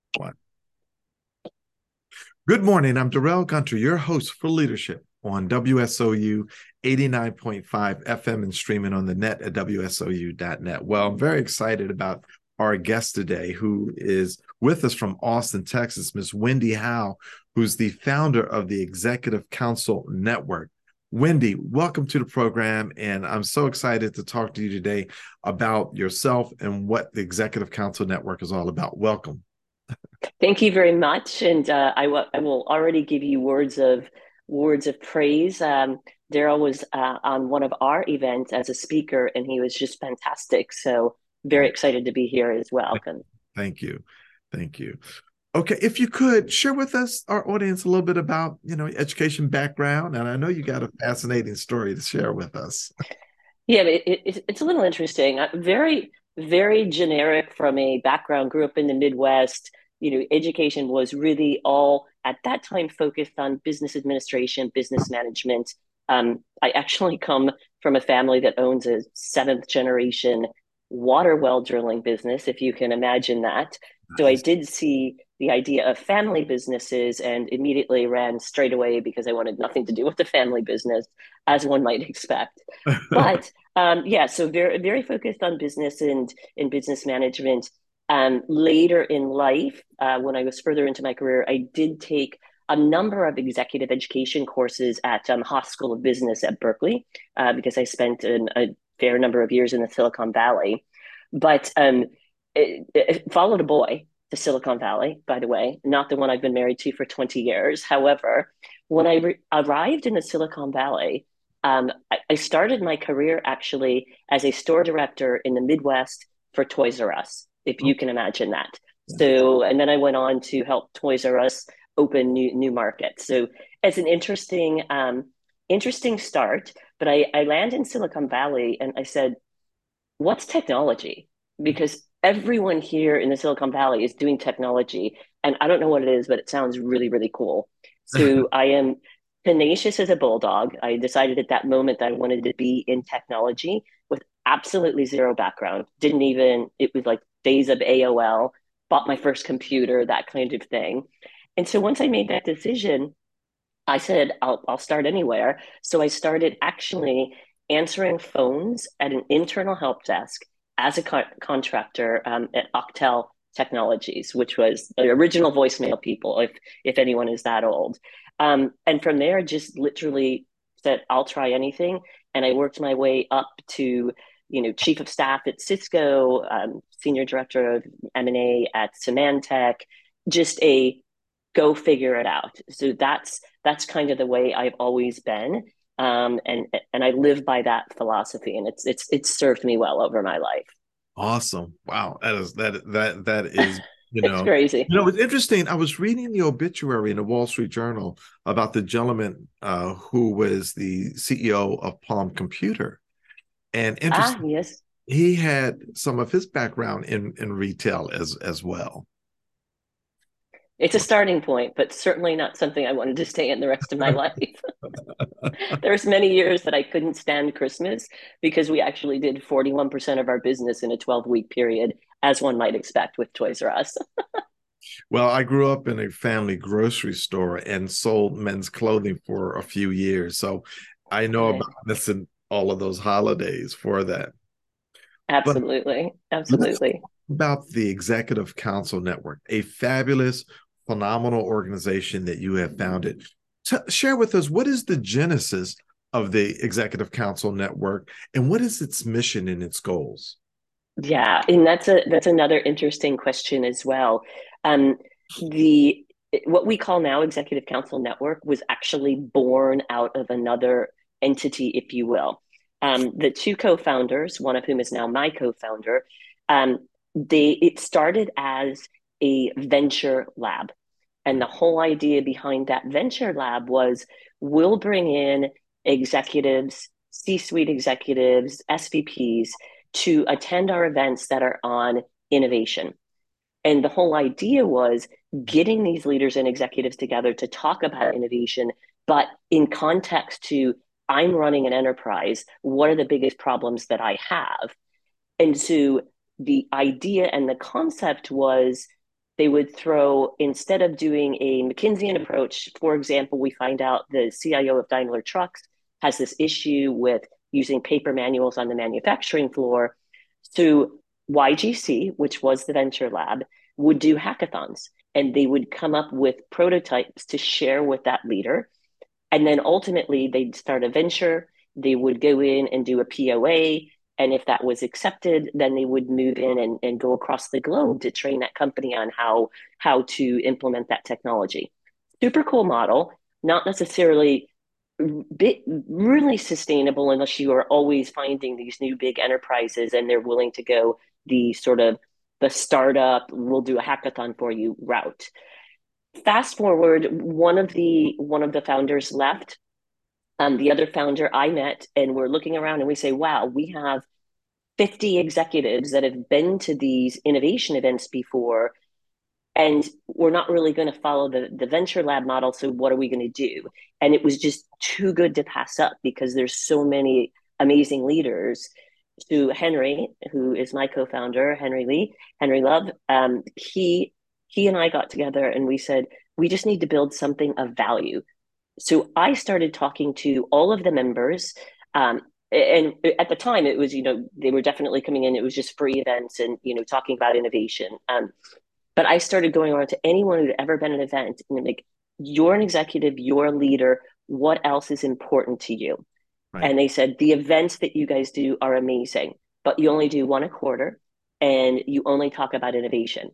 One. Good morning. I'm Darrell Gunter, your host for Leadership on WSOU 89.5 FM and streaming on the net at WSOU.net. Well, I'm very excited about our guest today, who is with us from Austin, Texas, Miss Wendy Howe, who's the founder of the Executive Council Network. Wendy, welcome to the program. And I'm so excited to talk to you today about yourself and what the Executive Council Network is all about. Welcome. Thank you very much, and I will already give you words of praise. Daryl was on one of our events as a speaker, and he was just fantastic. So very Oh, excited to be here as well. thank you. Thank you. Okay, if you could share with us, our audience, a little bit about, education background. And I know you got a fascinating story to share with us. Yeah, it's a little interesting. Very generic from a background. Grew up in the Midwest. Education was really all at that time focused on business administration, business management. I actually come from a family that owns a seventh generation water well drilling business, if you can imagine that. So I Nice. did see the idea of family businesses and immediately ran straight away because I wanted nothing to do with the family business, as one might expect. But yeah, so very focused on business and in business management. Later in life, when I was further into my career, I did take a number of executive education courses at Haas School of Business at Berkeley because I spent a fair number of years in the Silicon Valley. But it followed a boy to Silicon Valley, by the way, not the one I've been married to for 20 years. However, when I arrived in the Silicon Valley, I started my career actually as a store director in the Midwest for Toys R Us, if Oh, you can imagine that. yeah. So, and then I went on to help Toys R Us open new markets. So, it's an interesting start. But I land in Silicon Valley, and I said, "What's technology?" Because everyone here in the Silicon Valley is doing technology, and I don't know what it is, but it sounds really cool. So I am tenacious as a bulldog. I decided at that moment that I wanted to be in technology with absolutely zero background. Didn't even, it was like days of AOL, bought my first computer, that kind of thing. And so once I made that decision, I said, I'll start anywhere. So I started actually answering phones at an internal help desk as a contractor at Octel Technologies, which was the original voicemail people, if anyone is that old. And from there, just literally said, I'll try anything. And I worked my way up to, chief of staff at Cisco, senior director of M&A at Symantec, just a go figure it out. So that's kind of the way I've always been, and I live by that philosophy, and it's served me well over my life. Awesome. Wow. That is, you It's know, crazy. it's interesting. I was reading the obituary in the Wall Street Journal about the gentleman who was the CEO of Palm Computer. And Ah, interesting, yes. he had some of his background in retail as well. It's a starting point, but certainly not something I wanted to stay in the rest of my life. There's many years that I couldn't stand Christmas because we actually did 41% of our business in a 12-week period, as one might expect with Toys R Us. Well, I grew up in a family grocery store and sold men's clothing for a few years. So I know about Right. missing all of those holidays for that. But Absolutely. let's talk Absolutely. about the Executive Council Network, a fabulous, phenomenal organization that you have founded. Share with us, what is the genesis of the Executive Council Network and what is its mission and its goals? Yeah, and that's another interesting question as well. Um, the what we call now Executive Council Network was actually born out of another entity, if you will. The two co-founders, one of whom is now my co-founder, it started as a venture lab. And the whole idea behind that venture lab was we'll bring in executives, C-suite executives, SVPs to attend our events that are on innovation. And the whole idea was getting these leaders and executives together to talk about innovation, but in context to I'm running an enterprise. What are the biggest problems that I have? And so the idea and the concept was they would throw, instead of doing a McKinseyan approach, for example, we find out the CIO of Daimler Trucks has this issue with using paper manuals on the manufacturing floor. So YGC, which was the venture lab, would do hackathons, and they would come up with prototypes to share with that leader. And then ultimately they'd start a venture, they would go in and do a POA. And if that was accepted, then they would move in and go across the globe to train that company on how to implement that technology. Super cool model, not necessarily really sustainable unless you are always finding these new big enterprises and they're willing to go the sort of the startup, we'll do a hackathon for you route. Fast forward, one of the founders left. The other founder I met, and we're looking around and we say, wow, we have 50 executives that have been to these innovation events before, and we're not really going to follow the venture lab model. So what are we going to do? And it was just too good to pass up because there's so many amazing leaders. To Henry, who is my co-founder, Henry Love, he and I got together and we said, we just need to build something of value. So I started talking to all of the members. And at the time, it was, they were definitely coming in. It was just free events and, talking about innovation. But I started going around to anyone who'd ever been at an event and like, you're an executive, you're a leader. What else is important to you? Right. And they said, the events that you guys do are amazing, but you only do one a quarter and you only talk about innovation.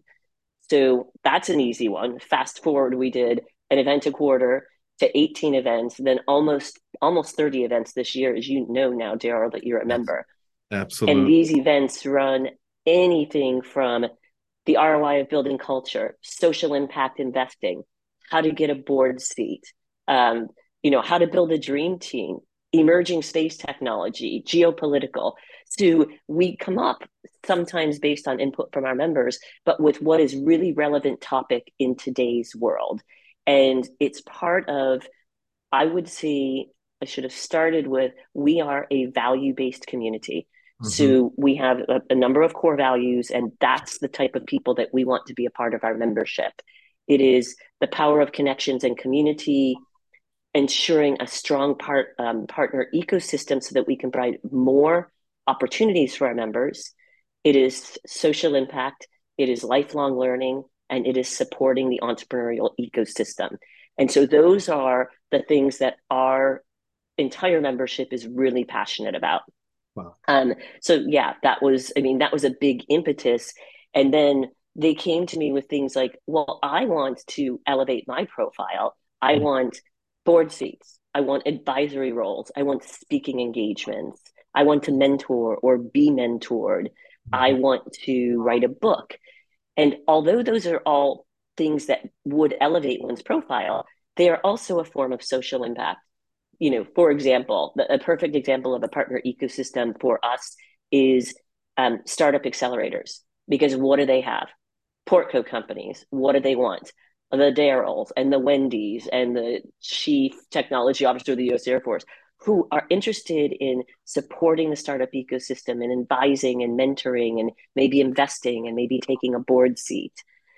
So that's an easy one. Fast forward, we did an event a quarter to 18 events, then almost 30 events this year, as you know now, Daryl, that you're a Yes, member. And absolutely. these events run anything from the ROI of building culture, social impact investing, how to get a board seat, um, how to build a dream team, emerging space technology, geopolitical. So we come up sometimes based on input from our members, but with what is really relevant topic in today's world. And it's part of, I would say, I should have started with, we are a value-based community. Mm-hmm. So we have a number of core values, and that's the type of people that we want to be a part of our membership. It is the power of connections and community, ensuring a strong partner ecosystem so that we can provide more opportunities for our members. It is social impact, it is lifelong learning, and it is supporting the entrepreneurial ecosystem. And so those are the things that our entire membership is really passionate about. Wow. So yeah, that was a big impetus. And then they came to me with things like, well, I want to elevate my profile. I want board seats. I want advisory roles. I want speaking engagements. I want to mentor or be mentored. I Mm-hmm. want to write a book. And although those are all things that would elevate one's profile, they are also a form of social impact. For example, a perfect example of a partner ecosystem for us is startup accelerators. Because what do they have? Portco companies. What do they want? The Darrells and the Wendy's and the chief technology officer of the U.S. Air Force, who are interested in supporting the startup ecosystem and advising and mentoring and maybe investing and maybe taking a board seat.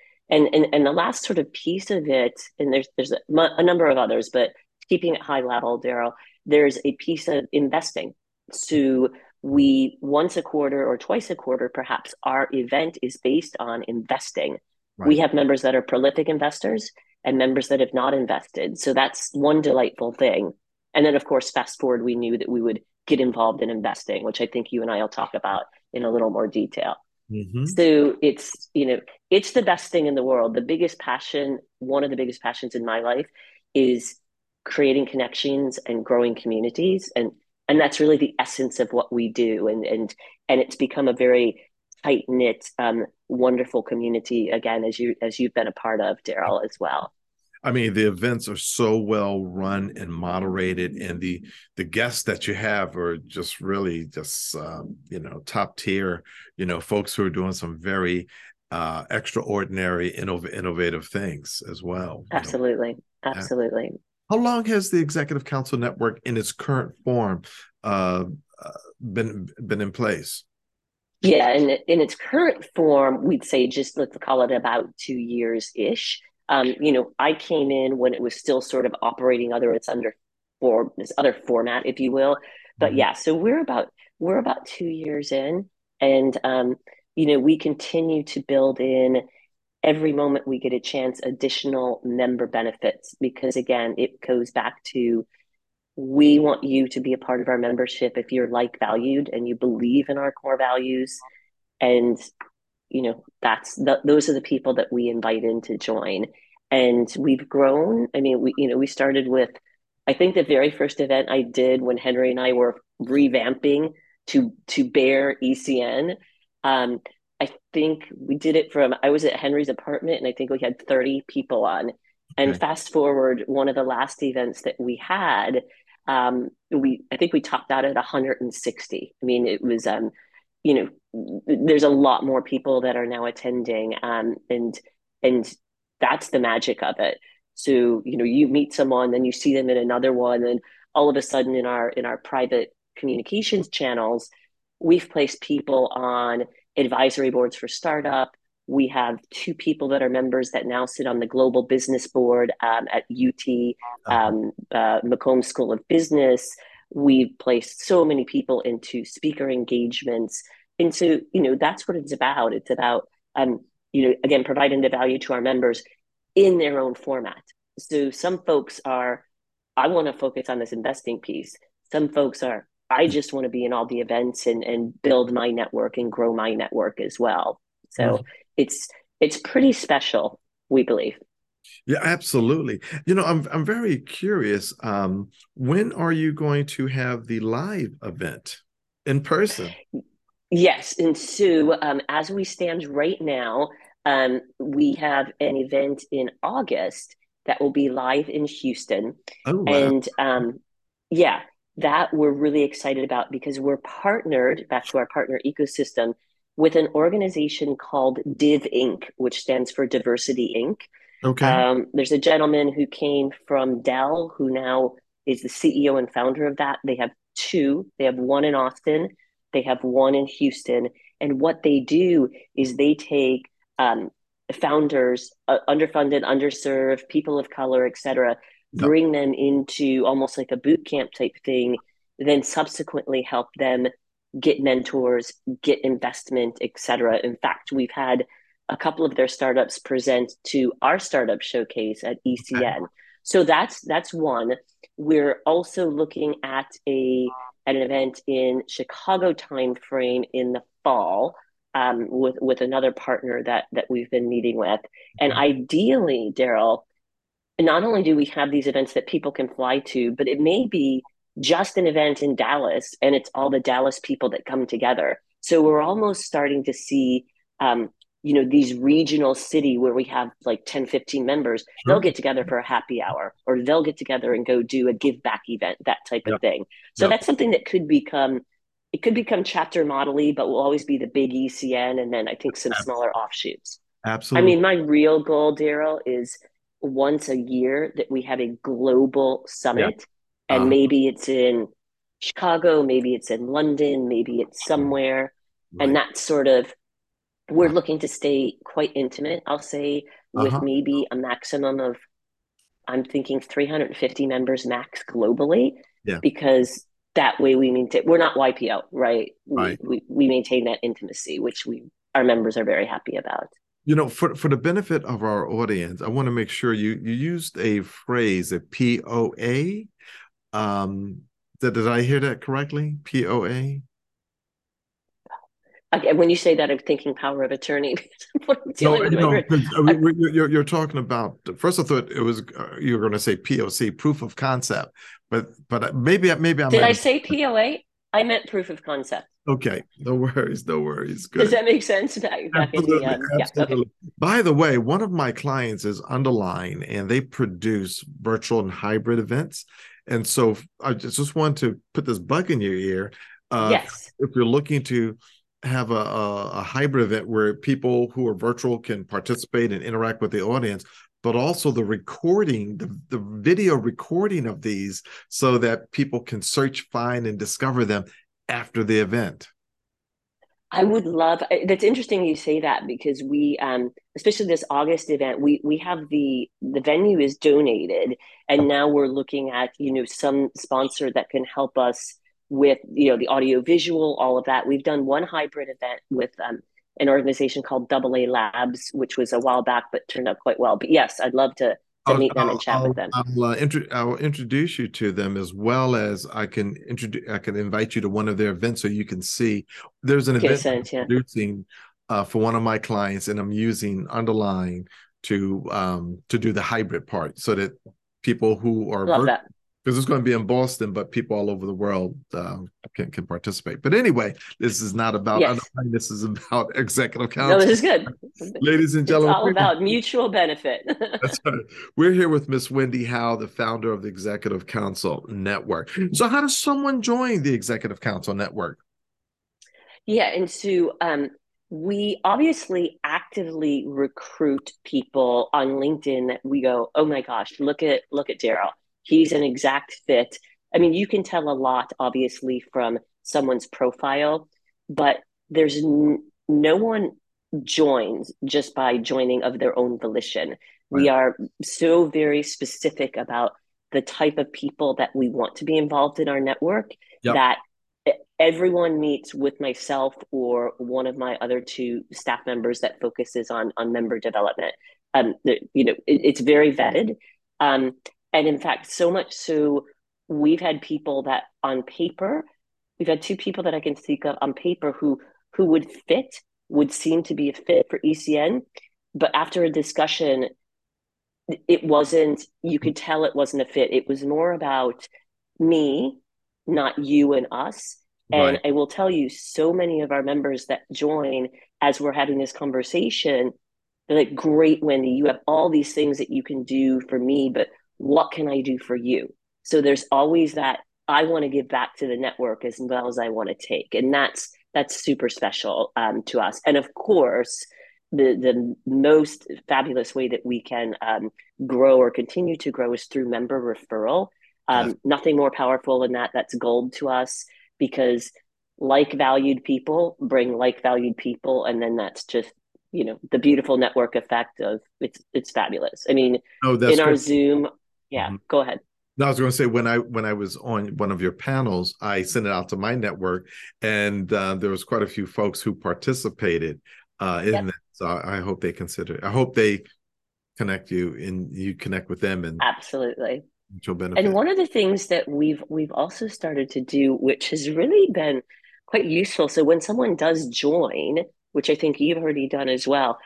And the last sort of piece of it, and there's a number of others, but keeping it high level, Daryl, there's a piece of investing. So we once a quarter or twice a quarter, perhaps our event is based on investing. We Right. have members that are prolific investors and members that have not invested. So that's one delightful thing. And then, of course, fast forward, we knew that we would get involved in investing, which I think you and I will talk about in a little more detail. Mm-hmm. So it's the best thing in the world. The biggest passion, one of the biggest passions in my life is creating connections and growing communities. And that's really the essence of what we do. And it's become a very tight-knit, wonderful community, again, as you've been a part of, Daryl, as well. I mean, the events are so well run and moderated, and the guests that you have are just really just top tier. Folks who are doing some very extraordinary, innovative things as well. Absolutely. Yeah. Absolutely. How long has the Executive Council Network in its current form uh, been in place? Yeah, and in its current form, we'd say just let's call it about 2 years ish. I came in when it was still sort of operating under its under for this other format, if you will. But Mhm. yeah, so we're about 2 years in, and we continue to build in every moment we get a chance additional member benefits because again, it goes back to we want you to be a part of our membership if you're like valued and you believe in our core values and those are the people that we invite in to join and we've grown. I mean, we started with, I think the very first event I did when Henry and I were revamping to bear ECN. I think we did it from, I was at Henry's apartment and I think we had 30 people on. And Okay. fast forward, one of the last events that we had, I think we topped out at 160. I mean, it was you there's a lot more people that are now attending, and that's the magic of it. So you meet someone, then you see them in another one, and all of a sudden in our private communications channels, we've placed people on advisory boards for startup. We have two people that are members that now sit on the global business board at UT Uh-huh. Macomb School of Business. We've placed so many people into speaker engagements. And so, that's what it's about. It's about, again, providing the value to our members in their own format. So some folks are, I want to focus on this investing piece. Some folks are, I just want to be in all the events and build my network and grow my network as well. So Mhm. it's it's pretty special, we believe. Yeah, absolutely. I'm very curious. When are you going to have the live event in person? Yes, and Sue, as we stand right now, we have an event in August that will be live in Houston. Oh, wow. And yeah, that we're really excited about because we're partnered, back to our partner ecosystem, with an organization called Div Inc., which stands for Diversity Inc. Okay. There's a gentleman who came from Dell who now is the CEO and founder of that. They have two, they have one in Austin, they have one in Houston. And what they do is they take founders, underfunded, underserved, people of color, et cetera, Yep. bring them into almost like a boot camp type thing, then subsequently help them get mentors, get investment, et cetera. In fact, we've had a couple of their startups present to our startup showcase at Okay. ECN. So that's one. We're also looking at an event in Chicago timeframe in the fall with another partner that we've been meeting with. And Okay. ideally, Daryl, not only do we have these events that people can fly to, but it may be just an event in Dallas and it's all the Dallas people that come together. So we're almost starting to see, um, these regional city where we have like 10, 15 members, they'll Sure. get together for a happy hour or they'll get together and go do a give back event, that type of Yep. thing. So Yep. that's something that it could become chapter model but will always be the big ECN and then I think some Ab- smaller offshoots. I Absolutely. mean, my real goal, Daryl, is once a year that we have a global Yeah. summit, and Uh, maybe it's in Chicago, maybe it's in London, maybe it's somewhere. And right. that's sort of, we're looking to stay quite intimate, I'll say, with Uh-huh. maybe a maximum of, I'm thinking 350 members max globally, Yeah. because that way we maintain, we're not YPO, right? We, Right. we, we maintain that intimacy, which our members are very happy about. For the benefit of our audience, I want to make sure you used a phrase, a POA. Um, did I hear that correctly? POA? Again, when you say that, I'm thinking power of attorney. What I'm No, dealing with no, my because I, you're talking about. First, I thought it was you were going to say POC, proof of concept, but maybe I did might I have. say POA? I meant proof of concept. Okay, no worries, no worries. Does Good. that make sense? Back in the Absolutely, yeah, okay. absolutely. By the way, one of my clients is Underline, and they produce virtual and hybrid events. And so I just want to put this bug in your ear. Uh, Yes. if you're looking to have a hybrid event where people who are virtual can participate and interact with the audience, but also the recording, the video recording of these so that people can search, find, and discover them after the event. I would love. That's interesting you say that because we, especially this August event, we have the venue is donated, and now we're looking at some sponsor that can help us with the audio visual, all of that. We've done one hybrid event with an organization called Double A Labs, which was a while back, but turned out quite well. But yes, I'd love to I'll meet them and chat with them. I'll introduce you to them, as well as I can invite you to one of their events so you can see. There's an Get a event I'm sense, yeah. producing for one of my clients, and I'm using Underline to do the hybrid part, so that people who are Love that. because it's going to be in Boston, but people all over the world can participate. But anyway, this is not about Yes. Underline. This is about executive No, this council. is good. Ladies and It's all gentlemen, about mutual benefit. that's right. We're here with Miss Wendy Howe, the founder of the Executive Council Network. So, how does someone join the Executive Council Network? Yeah, and so we obviously actively recruit people on LinkedIn that we go, oh my gosh, look at Daryl. He's an exact fit. I mean, you can tell a lot, obviously, from someone's profile, but no one joins just by joining of their own volition. We Right. are so very specific about the type of people that we want to be involved in our network Yep. that everyone meets with myself or one of my other two staff members that focuses on member development. It's very vetted, um, and in fact, so much so we've had people that on paper, we've had two people that I can speak of on paper who would seem to be a fit for ECN, but after a discussion, it wasn't. You could tell it wasn't a fit. It was more about me, not you and us. And Right. I will tell you, so many of our members that join as we're having this conversation, they're like, great, Wendy, you have all these things that you can do for me, but what can I do for you? So there's always that I want to give back to the network as well as I want to take. And that's super special to us. And of course, the most fabulous way that we can grow or continue to grow is through member referral. Yes. Nothing more powerful than that. That's gold to us because like valued people bring like valued people, and then that's just the beautiful network effect of it's fabulous. I mean, Oh, that's in our great. Zoom, yeah. Mhm. Go ahead. No, I was going to say, when I was on one of your panels, I sent it out to my network, and there was quite a few folks who participated in Yep, that. So I hope they consider. I hope they connect you, and you connect with them, and absolutely. you'll And benefit. one of the things that we've also started to do, which has really been quite useful. So when someone does join, which I think you've already done as well,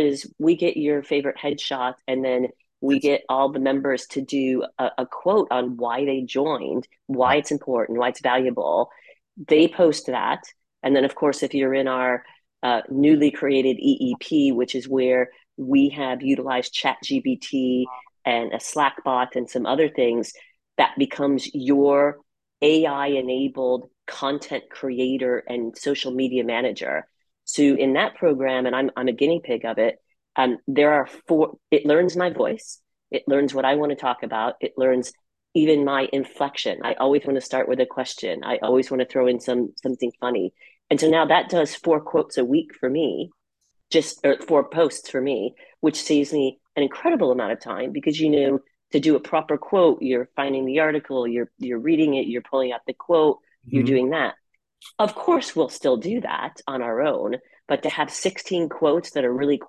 we get your favorite headshot, and then we get all the members to do a quote on why they joined, why Right. it's important, why it's valuable. They post that, and then of course, if you're in our newly created EEP, which is where we have utilized ChatGPT and a Slack bot and some other things, that becomes your AI enabled content creator and social media manager. So in that program, and I'm a guinea pig of it, there are four, it learns my voice, it learns what I want to talk about, it learns even my inflection. I always want to start with a question. I always want to throw in something funny. And so now that does four quotes a week for me, just or four posts for me, which saves me an incredible amount of time because to do a proper quote, you're finding the article, you're reading it, you're pulling out the quote, you're Mhm. doing that. Of course, we'll still do that on our own, but to have 16 quotes that are really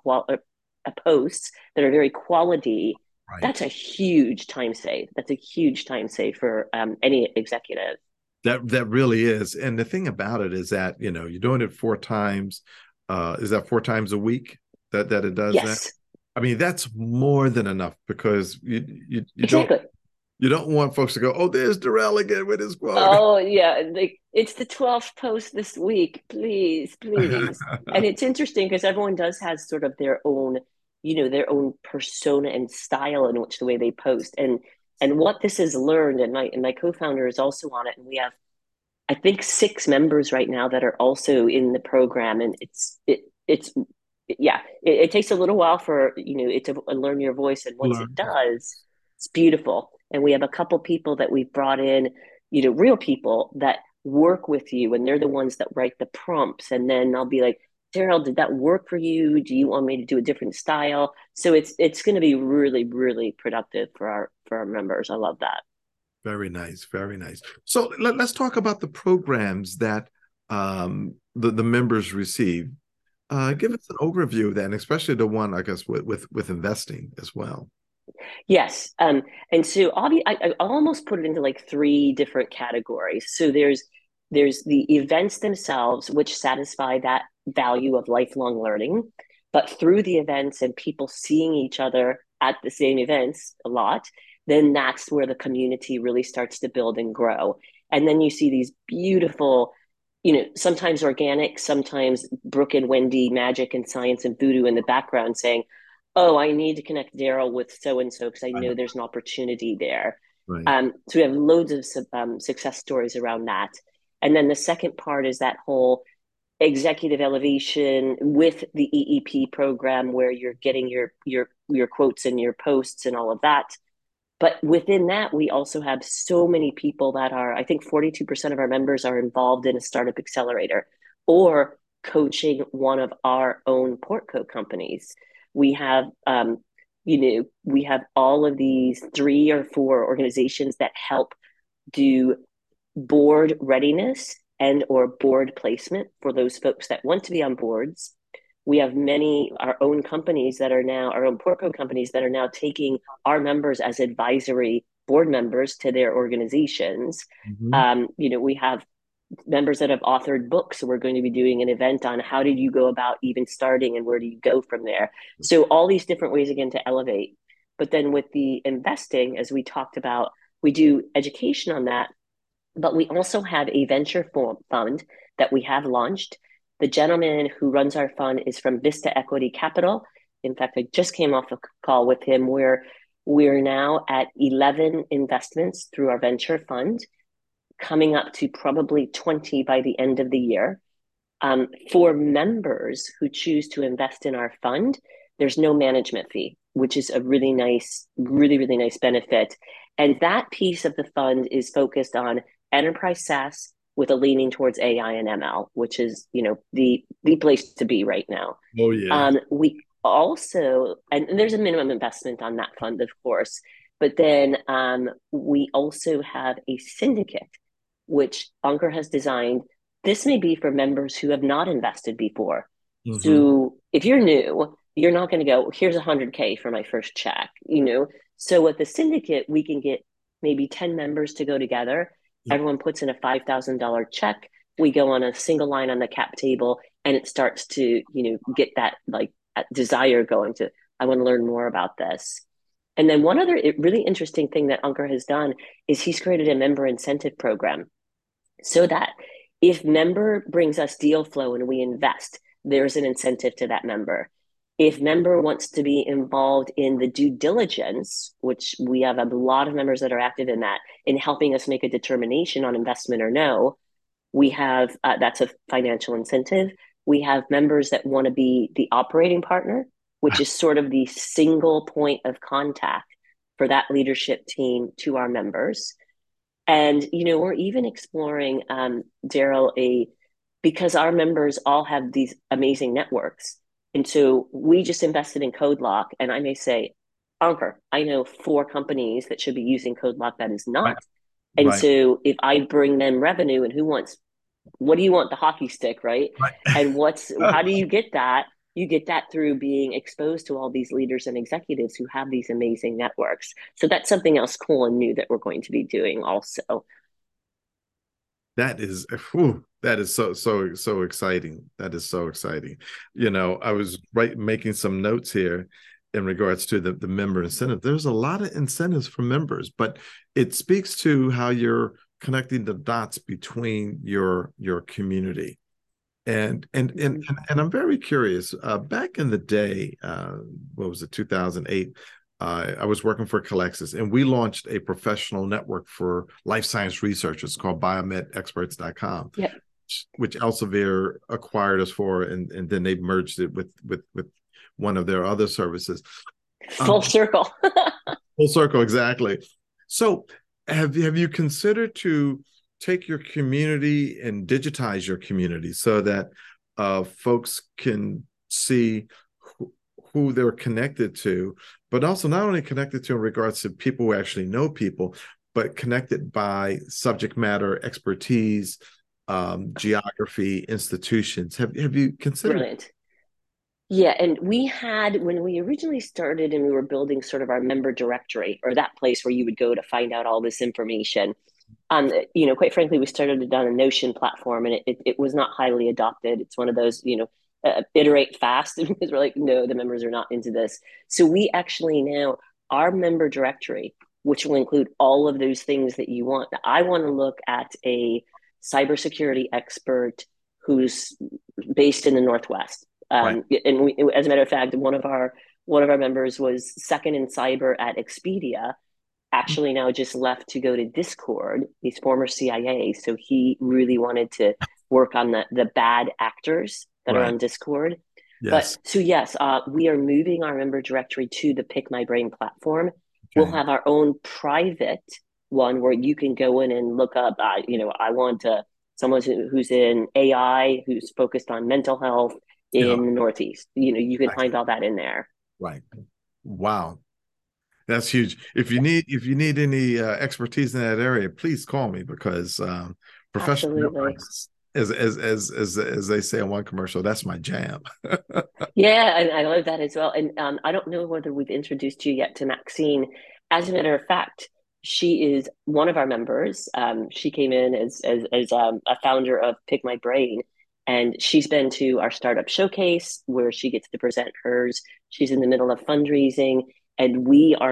posts that are very quality, Right. that's a huge time save. That's a huge time save for any executive. That really is. And the thing about it is that, you're doing it four times. Is that four times a week that it does that? Yes, I mean, that's more than enough, because exactly. you don't want folks to go, oh, there's Darrell again with his quote. Oh yeah, it's the 12th post this week. Please, please. And it's interesting because everyone does has sort of their own persona and style in which the way they post. And what this has learned, and my co-founder is also on it, and we have I think six members right now that are also in the program, and it's yeah, it takes a little while for it to learn your voice, and once it Learn. does, it's beautiful. And we have a couple people that we've brought in, real people that work with you, and they're the ones that write the prompts. And then I'll be like, Daryl, did that work for you? Do you want me to do a different style? So it's going to be really, really productive for our members. I love that. Very nice, very nice. So let's talk about the programs that the members receive. Give us an overview of that, and especially the one, I guess, with investing as well. Yes. And so I almost put it into like three different categories. So there's the events themselves, which satisfy that value of lifelong learning. But through the events and people seeing each other at the same events a lot, then that's where the community really starts to build and grow. And then you see these beautiful, sometimes organic, sometimes Brooke and Wendy, magic and science and voodoo in the background saying, oh, I need to connect Daryl with so and so because I know there's an opportunity there. Right. So we have loads of success stories around that. And then the second part is that whole executive elevation with the EEP program where you're getting your quotes and your posts and all of that. But within that, we also have so many people that are, I think 42% of our members are involved in a startup accelerator or coaching one of our own Portco companies. We have, we have all of these 3 or 4 organizations that help do board readiness and or board placement for those folks that want to be on boards. We have many our own companies that are now our own Portco companies that are now taking our members as advisory board members to their organizations. Mm-hmm. We have members that have authored books. So we're going to be doing an event on how did you go about even starting and where do you go from there. So all these different ways again to elevate. But then with the investing, as we talked about, we do education on that. But we also have a venture fund that we have launched. The gentleman who runs our fund is from Vista Equity Capital. In fact, I just came off a call with him where we're now at 11 investments through our venture fund, coming up to probably 20 by the end of the year. For members who choose to invest in our fund, there's no management fee, which is a really nice, really, really nice benefit. And that piece of the fund is focused on enterprise SaaS with a leaning towards AI and ML, which is, the place to be right now. Oh yeah. We also, and there's a minimum investment on that fund, of course, but then we also have a syndicate, which Ankur has designed. This may be for members who have not invested before. Mm-hmm. So if you're new, you're not going to go, here's 100K for my first check, So with the syndicate, we can get maybe 10 members to go together. Yep. Everyone puts in a $5,000 check. We go on a single line on the cap table and it starts to, get that like desire going to, I want to learn more about this. And then one other really interesting thing that Ankur has done is he's created a member incentive program so that if member brings us deal flow and we invest, there's an incentive to that member. If member wants to be involved in the due diligence, which we have a lot of members that are active in that, in helping us make a determination on investment or no, we have, that's a financial incentive. We have members that want to be the operating partner, which is sort of the single point of contact for that leadership team to our members. And, we're even exploring, Daryl, because our members all have these amazing networks. And so we just invested in CodeLock. And I may say, Ankur, I know 4 companies that should be using CodeLock that is not. Right. And right. So if I bring them revenue and what do you want? The hockey stick, right? Right. And how do you get that? You get that through being exposed to all these leaders and executives who have these amazing networks. So that's something else cool and new that we're going to be doing also. That is so exciting. That is so exciting. I was making some notes here in regards to the member incentive. There's a lot of incentives for members, but it speaks to how you're connecting the dots between your community. And I'm very curious. Back in the day, what was it, 2008? I was working for Callexis, and we launched a professional network for life science researchers called biomedexperts.com, yep. which Elsevier acquired us for, and then they merged it with one of their other services. Full circle. Full circle, exactly. So have you considered to take your community and digitize your community so that folks can see who they're connected to, but also not only connected to in regards to people who actually know people, but connected by subject matter expertise, geography, institutions. Have you considered? Brilliant. Yeah, and we had when we originally started and we were building sort of our member directory or that place where you would go to find out all this information. Quite frankly, we started it on a Notion platform and it was not highly adopted. It's one of those, iterate fast because we're like, no, the members are not into this. So we actually now, our member directory, which will include all of those things that you want. I want to look at a cybersecurity expert who's based in the Northwest. Right. And we, as a matter of fact, one of our members was second in cyber at Expedia, actually now just left to go to Discord. He's former CIA, so he really wanted to work on the bad actors that are Right. on Discord. But Yes. so yes, we are moving our member directory to the Pick My Brain platform. We'll Okay. have our own private one where you can go in and look up. I want someone who's in AI, who's focused on mental health Yeah. in the Northeast. You can find all that in there. Right. Wow. That's huge. If you need any expertise in that area, please call me because professional Absolutely. networks, as they say in one commercial, that's my jam. Yeah, and I love that as well. And I don't know whether we've introduced you yet to Maxine. As a matter of fact, she is one of our members. She came in as a founder of Pick My Brain, and she's been to our startup showcase where she gets to present hers. She's in the middle of fundraising, and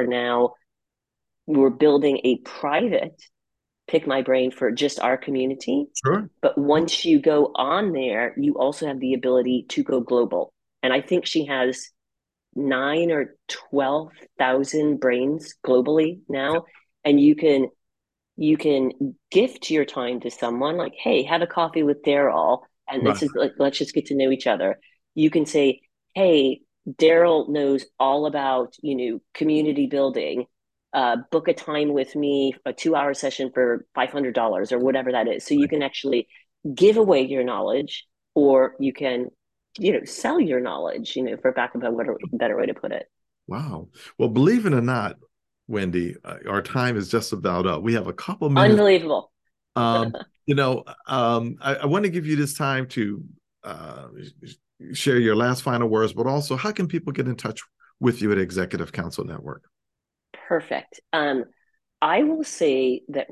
we're building a private Pick My Brain for just our community. Sure. But once you go on there, you also have the ability to go global. And I think she has 9 or 12,000 brains globally now. And you can gift your time to someone like, hey, have a coffee with Daryl. And Right. this is like, let's just get to know each other. You can say, hey, Daryl knows all about, community building. Book a time with me, a 2-hour session for $500 or whatever that is. So you can actually give away your knowledge, or you can, sell your knowledge, for back of a better way to put it. Wow. Well, believe it or not, Wendy, our time is just about up. We have a couple minutes. Unbelievable. Um, I want to give you this time to uh, share your last final words, but also how can people get in touch with you at Executive Council Network? Perfect. I will say that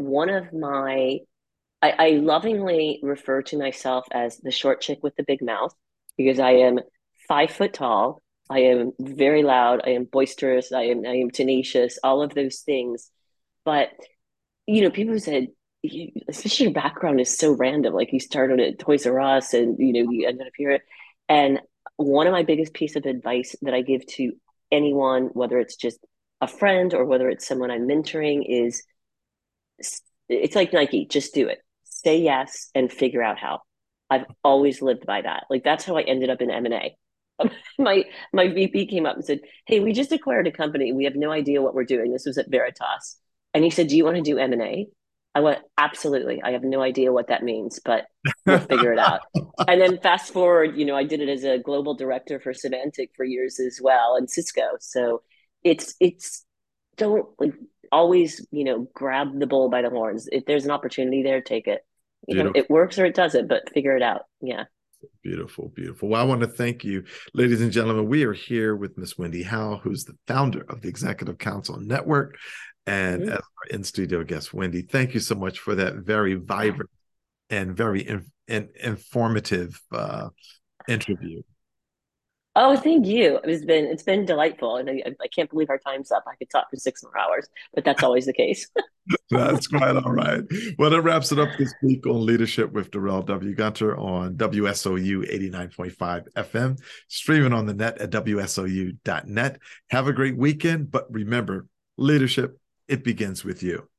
I lovingly refer to myself as the short chick with the big mouth because I am 5 foot tall. I am very loud. I am boisterous. I am tenacious, all of those things. But, people said, especially your background is so random. Like you started at Toys R Us and, you ended up here. And one of my biggest piece of advice that I give to anyone, whether it's just a friend or whether it's someone I'm mentoring, is it's like Nike, just do it. Say yes and figure out how. I've always lived by that. Like that's how I ended up in M&A. My VP came up and said, "Hey, we just acquired a company. We have no idea what we're doing." This was at Veritas. And he said, "Do you want to do M&A?" I went, "Absolutely. I have no idea what that means, but we'll figure it out." And then fast forward, I did it as a global director for Symantec for years as well and Cisco. So it's don't like always, grab the bull by the horns. If there's an opportunity there, take it. Beautiful. It works or it doesn't, but figure it out. Yeah. Beautiful, beautiful. Well, I want to thank you, ladies and gentlemen. We are here with Miss Wendy Howell, who's the founder of the Executive Council Network, and as our in-studio guest, Wendy, thank you so much for that very vibrant and very informative interview. Oh, thank you. It's been delightful, and I can't believe our time's up. I could talk for 6 more hours, but that's always the case. That's quite all right. Well, that wraps it up this week on Leadership with Darrell W. Gunter on WSOU 89.5 FM, streaming on the net at WSOU.net. Have a great weekend, but remember, leadership, it begins with you.